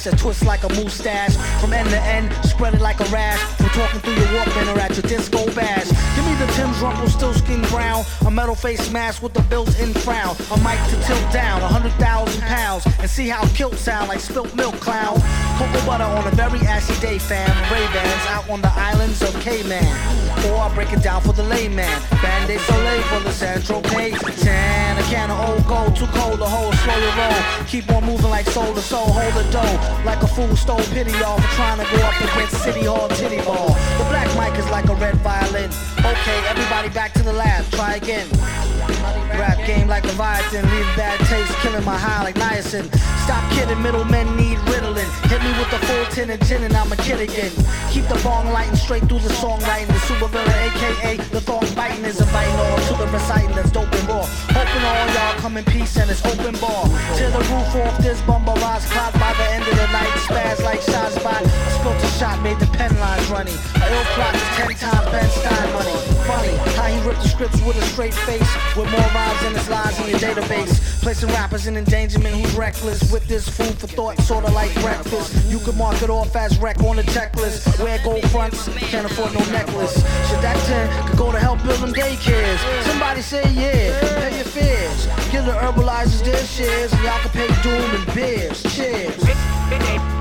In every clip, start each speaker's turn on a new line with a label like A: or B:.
A: that twists like a mustache. From end to end, spread it like a rash. From talking through your Walkman or at your disco bash. Give me the Tim's Rumble, still skin brown. A metal face mask with the built-in frown. A mic to tilt down 100,000 pounds. And see how kilt sound like spilt milk clown. Cocoa butter on a very ashy day, fam. Ray-Bans out on the islands of Cayman. Or I break it down for the layman. Band-Aid Soleil for the Central Pay. Tan, a can of old gold, too cold to hold, slow your roll. Keep on moving like soul to soul, hold the dough. Like a fool stole pity, y'all, for trying to go up against City Hall titty ball. The black mic is like a red violin. Okay, everybody back to the lab, try again. Rap game like Leviathan, leave bad taste, killing my high like niacin. Stop kidding, middlemen need Ritalin. Hit me with the full tin and gin and I'm a kid again. Keep the bong lighting straight through the songwriting. The super villain, aka the thong biting, is inviting all to the reciting that's dope and raw. Hoping all y'all come in peace and it's open bar. Tear the roof off this bumble rise clock by the end of the night. Spaz like shots by. I spilt a shot, made the pen lines runny. A ill plot is 10 times Ben Stein money. Funny how he ripped the scripts with a straight face, with more rhymes than his lies in your database. Placing rappers in endangerment who's reckless. With this food for thought, sorta like breakfast. You could mark it off as wreck on the checklist. Wear gold fronts, can't afford no necklace. Shit, that 10 could go to help build them daycares. Somebody say yeah, pay your fears. Give the herbalizers their shares, and y'all can pay doom and beers. Cheers.
B: It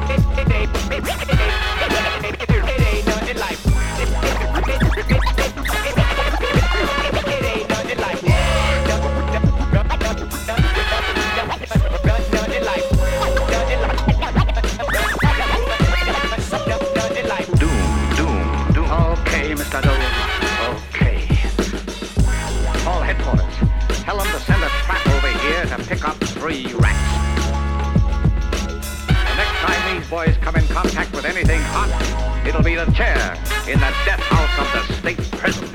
B: ain't nothing like.
C: Mr. Doe. Okay. All headquarters. Tell them to send a trap over here to pick up 3 rats. The next time these boys come in contact with anything hot, it'll be the chair in the death house of the state prison.